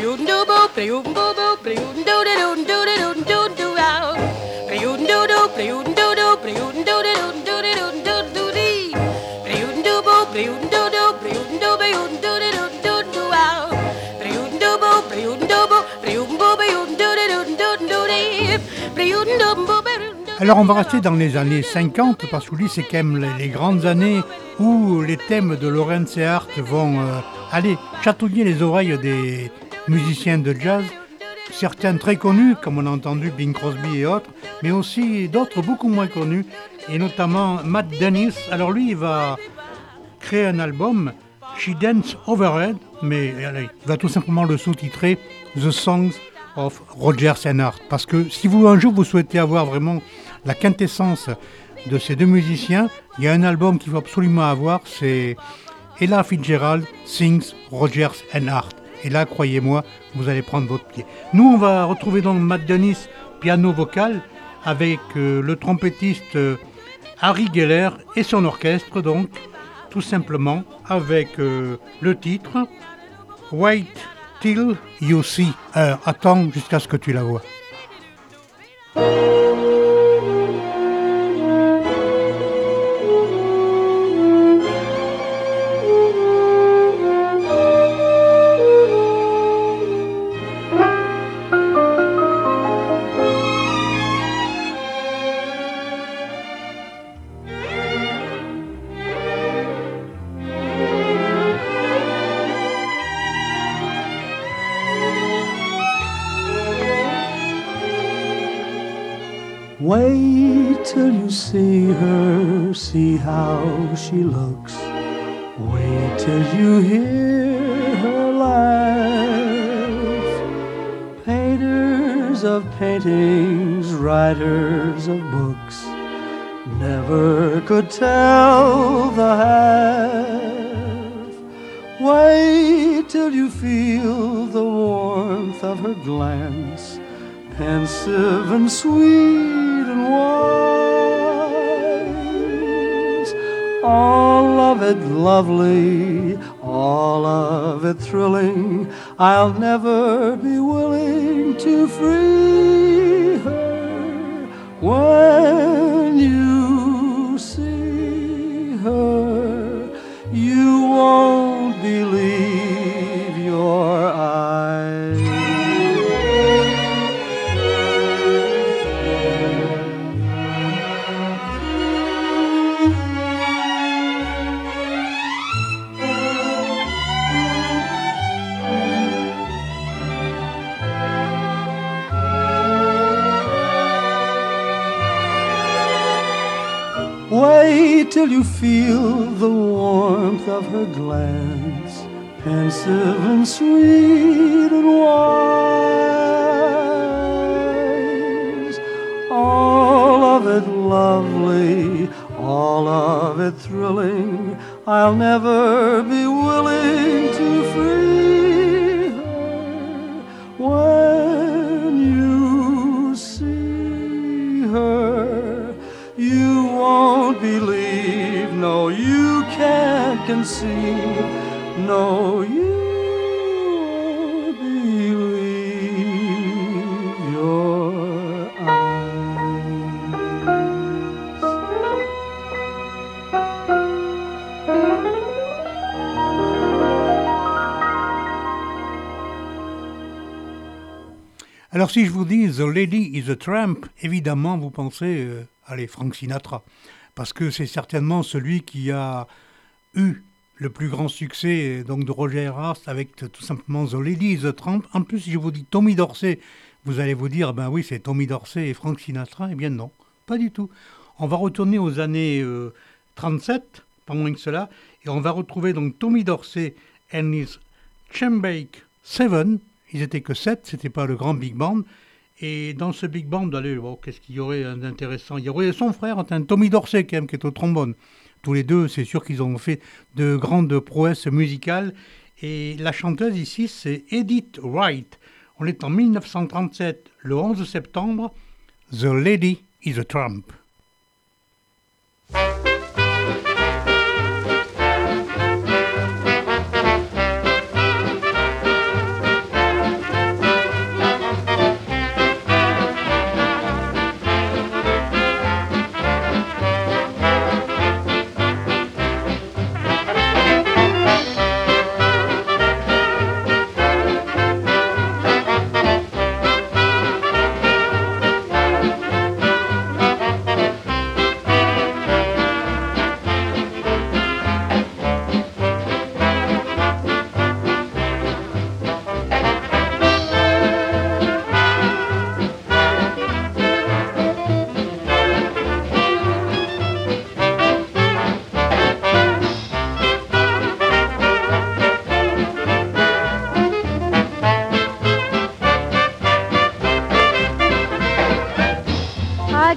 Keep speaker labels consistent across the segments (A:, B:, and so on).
A: Alors on va rester dans les années 50 parce que lui c'est quand même les grandes années où les thèmes de Lorenz et Hart vont aller chatouiller les oreilles des musiciens de jazz, certains très connus comme on a entendu Bing Crosby et autres, mais aussi d'autres beaucoup moins connus et notamment Matt Dennis. Alors lui il va créer un album She Dance Overhead, mais allez, il va tout simplement le sous-titrer The Songs of Rodgers and Hart, parce que si vous un jour vous souhaitez avoir vraiment la quintessence de ces deux musiciens, il y a un album qu'il faut absolument avoir, c'est Ella Fitzgerald Sings Rodgers and Hart. Et là, croyez-moi, vous allez prendre votre pied. Nous, on va retrouver donc Matt Dennis, piano vocal, avec le trompettiste Harry Geller et son orchestre, donc, tout simplement, avec le titre Wait Till You See Her. Attends jusqu'à ce que tu la vois.
B: Wait till you see her, see how she looks. Wait till you hear her laugh. Painters of paintings, writers of books never could tell the half. Wait till you feel the warmth of her glance, pensive and sweet and wise. All of it lovely, all of it thrilling. I'll never be willing to free her. When you see her, you won't believe your eyes. Wait till you feel the warmth of her glance, pensive and sweet and wise. All of it lovely, all of it thrilling. I'll never be willing to free her. When you see her, you won't believe, no, you can't conceive, no, you won't believe your eyes.
A: Alors si je vous dis The Lady is a Tramp, évidemment vous pensez, allez, Frank Sinatra, parce que c'est certainement celui qui a eu le plus grand succès donc de Roger Hart avec tout simplement The Lady is a Tramp. En plus, si je vous dis Tommy Dorsey, vous allez vous dire, ben oui, c'est Tommy Dorsey et Frank Sinatra. Eh bien non, pas du tout. On va retourner aux années 37, pas moins que cela, et on va retrouver donc Tommy Dorsey and his Chambake 7. Ils étaient que 7, c'était pas le grand big band. Et dans ce big band, allez, bon, qu'est-ce qu'il y aurait d'intéressant? Il y aurait son frère, Tommy Dorsey, quand même, qui est au trombone. Tous les deux, c'est sûr qu'ils ont fait de grandes prouesses musicales. Et la chanteuse ici, c'est Edith Wright. On est en 1937, le 11 septembre. The Lady is a Tramp.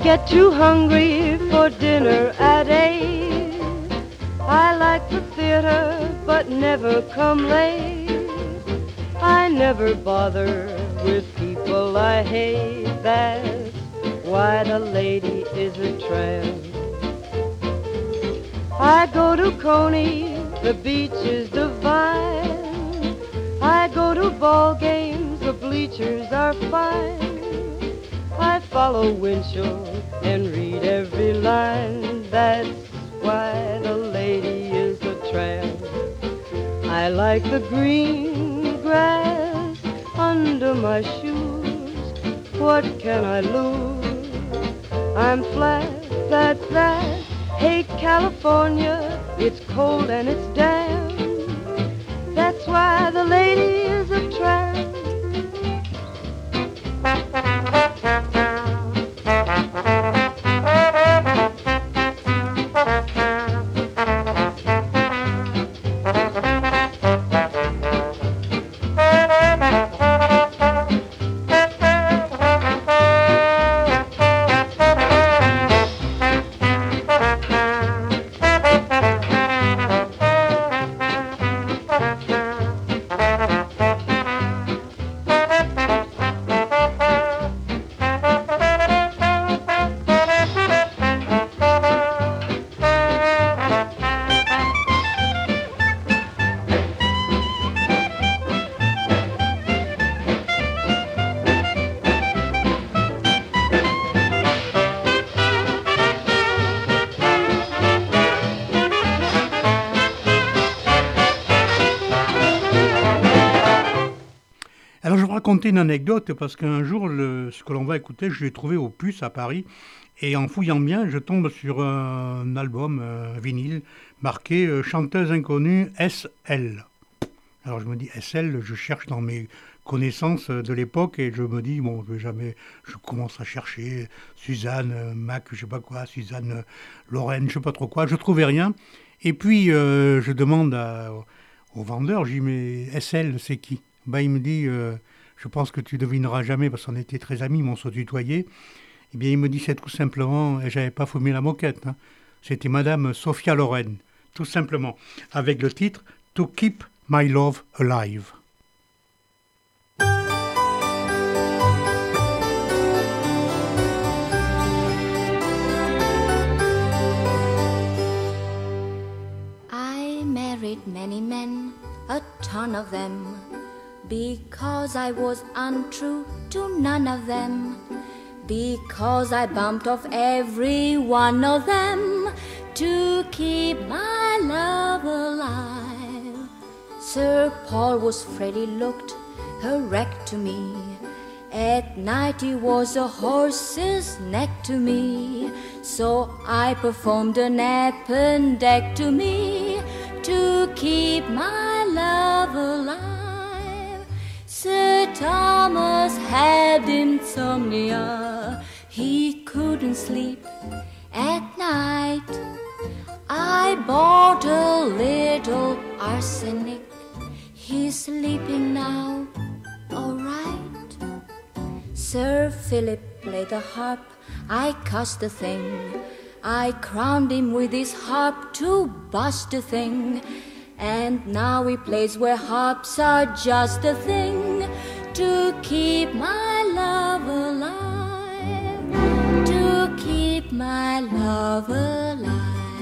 C: get too hungry for dinner at 8. I like the theater, but never come late. I never bother with people I hate. That's why the lady is a tramp. I go to Coney, the beach is divine. I go to ball games, the bleachers are fine. I follow Winchell and read every line. That's why the lady is a tramp. I like the green grass under my shoes. What can I lose? I'm flat, flat, flat. Hey, California, it's cold and it's damp. That's why the lady is a tramp.
A: Alors je vais vous raconter une anecdote parce qu'un jour, ce que l'on va écouter, je l'ai trouvé au Puce à Paris. Et en fouillant bien, je tombe sur un album, un vinyle, marqué chanteuse inconnue SL. Alors je me dis SL, je cherche dans mes connaissances de l'époque et je me dis, bon, je commence à chercher Suzanne Mac, je sais pas quoi, Suzanne Lorraine, je sais pas trop quoi, je trouvais rien. Et puis je demande au vendeur, je dis, mais SL, c'est qui? Il me dit, je pense que tu devineras jamais parce qu'on était très amis, mais on se tutoyait. Eh bien, il me dit, c'est tout simplement, et j'avais pas fumé la moquette, hein, c'était Madame Sophia Loren, tout simplement, avec le titre To Keep My Love Alive.
D: I married many men, a ton of them, because I was untrue to none of them, because I bumped off every one of them to keep my love alive. Sir Paul was afraid he looked a wreck to me. At night he was a horse's neck to me, so I performed an appendectomy to keep my love alive. Sir Thomas had insomnia, he couldn't sleep at night. I bought a little arsenic, he's sleeping now, all right. Sir Philip played the harp, I cussed the thing. I crowned him with his harp to bust the thing. And now he plays where harps are just a thing to keep my love alive, to keep my love alive.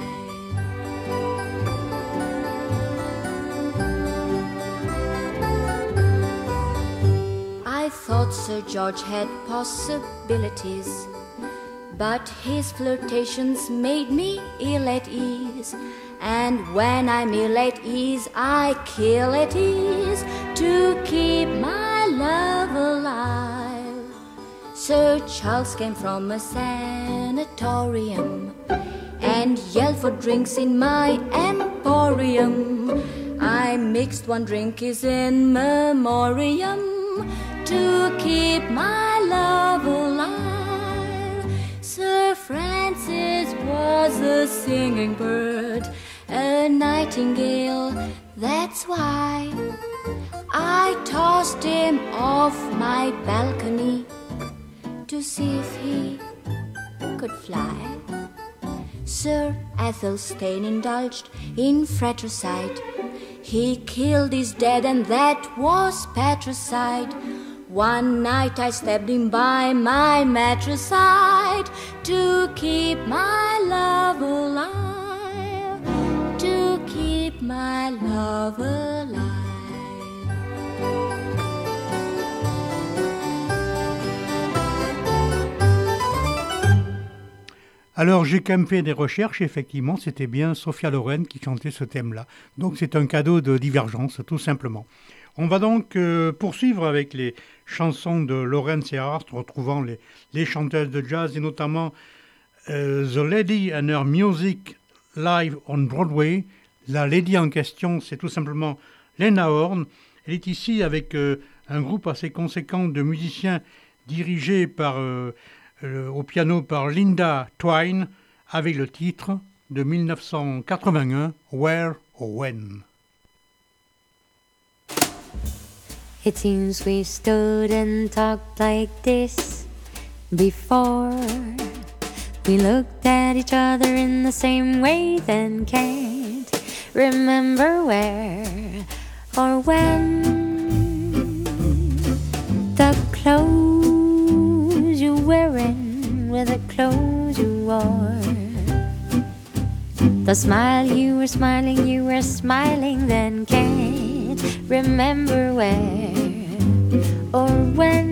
D: I thought Sir George had possibilities, but his flirtations made me ill at ease. And when I'm ill at ease, I kill at ease to keep my love alive. Sir Charles came from a sanatorium and yelled for drinks in my emporium. I mixed one drink is in memoriam to keep my love alive. Sir Francis was a singing bird, a nightingale, that's why I tossed him off my balcony to see if he could fly. Sir Athelstane indulged in fratricide. He killed his dead and that was patricide. One night I stabbed him by my matricide to keep my love alive, to keep my love alive.
A: Alors j'ai quand même fait des recherches, effectivement, c'était bien Sophia Loren qui chantait ce thème-là. Donc c'est un cadeau de divergence, tout simplement. On va donc poursuivre avec les chansons de Laurence Earhart, retrouvant les chanteuses de jazz, et notamment The Lady and Her Music Live on Broadway. La lady en question, c'est tout simplement Lena Horne. Elle est ici avec un groupe assez conséquent de musiciens dirigés par... au piano par Linda Twine, avec le titre de 1981, Where or When.
E: It seems we stood and talked like this before. We looked at each other in the same way, then can't remember where or when. The clothes you're wearing were the clothes you wore. The smile you were smiling, then can't remember where or when.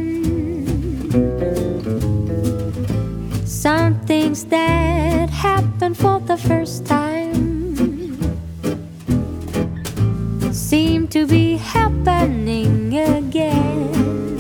E: Some things that happened for the first time seem to be happening again.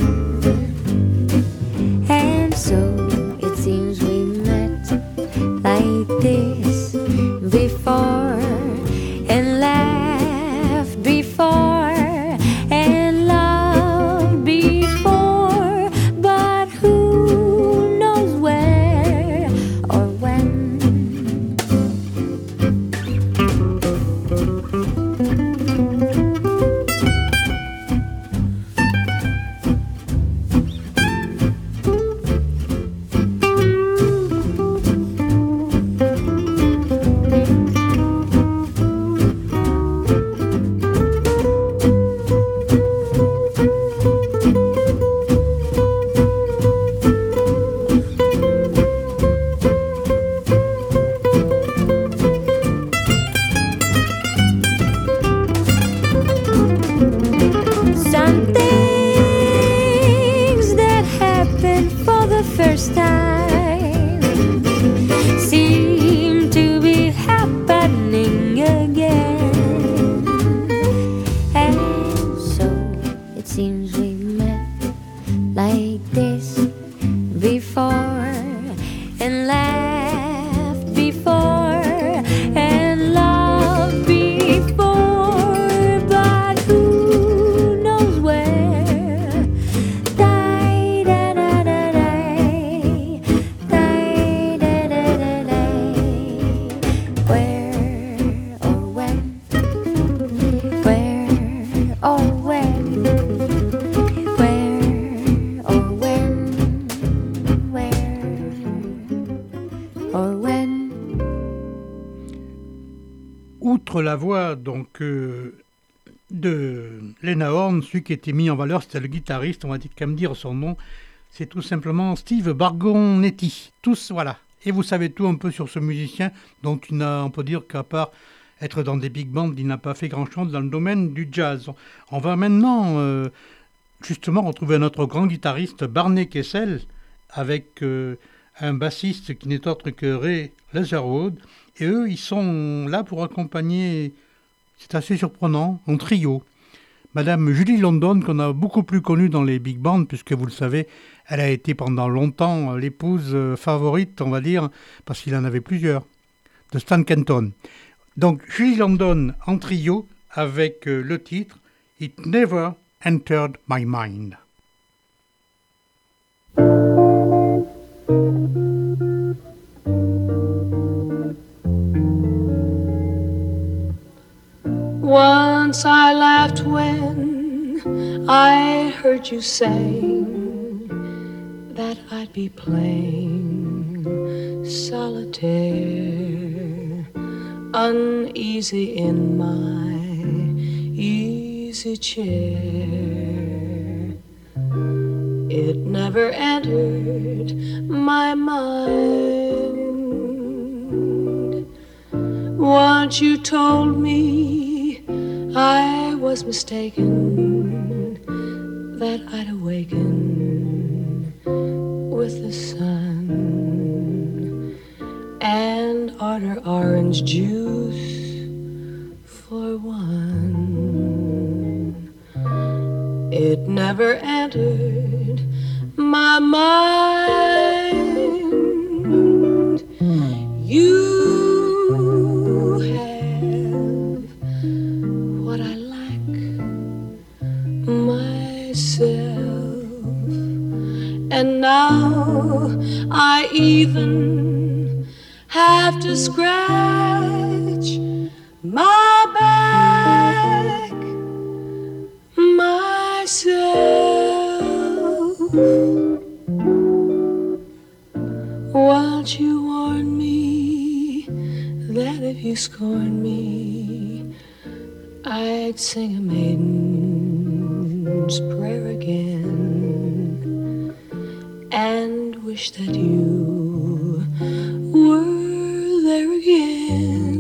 E: And so it seems we met like this before and laughed before and loved before, but who knows where or when. Some things that happened for the first time seem to be happening again. And so it seems we met like this before and laughed before and loved before, but who knows where? Die, da, da, da, die. Die, da, da, da, die. Where or when? Where or when? Where or when? Where or when?
A: Outre la voix donc de Lena Horne, celui qui était mis en valeur, c'était le guitariste, on va quand même dire son nom, c'est tout simplement Steve Bargonetti. Tous, voilà. Et vous savez tout un peu sur ce musicien, dont on peut dire qu'à part être dans des big bands, il n'a pas fait grand-chose dans le domaine du jazz. On va maintenant justement retrouver notre grand guitariste Barney Kessel, avec un bassiste qui n'est autre que Ray Leatherwood. Et eux, ils sont là pour accompagner, c'est assez surprenant, en trio. Madame Julie London, qu'on a beaucoup plus connue dans les big bands, puisque vous le savez, elle a été pendant longtemps l'épouse favorite, on va dire, parce qu'il en avait plusieurs, de Stan Kenton. Donc Julie London en trio avec le titre « It Never Entered My Mind ».
B: Once I laughed when I heard you say that I'd be plain, solitaire, uneasy in my easy chair. It never entered my mind. Once you told me I was mistaken, that I'd awaken with the sun and order orange juice for one. It never entered my mind. You have what I lack myself, and now I even have to scratch my back myself. Won't you warn me that if you scorn me, I'd sing a maiden's prayer again and wish that you were there again.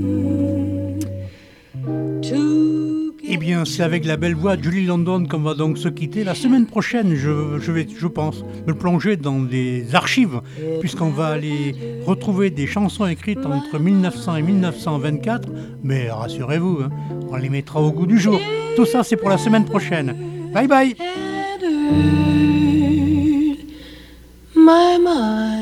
A: Eh bien, c'est avec la belle voix de Julie London qu'on va donc se quitter. La semaine prochaine, je vais, je pense, me plonger dans des archives, puisqu'on va aller retrouver des chansons écrites entre 1900 et 1924. Mais rassurez-vous, hein, on les mettra au goût du jour. Tout ça, c'est pour la semaine prochaine. Bye bye.
B: My mind.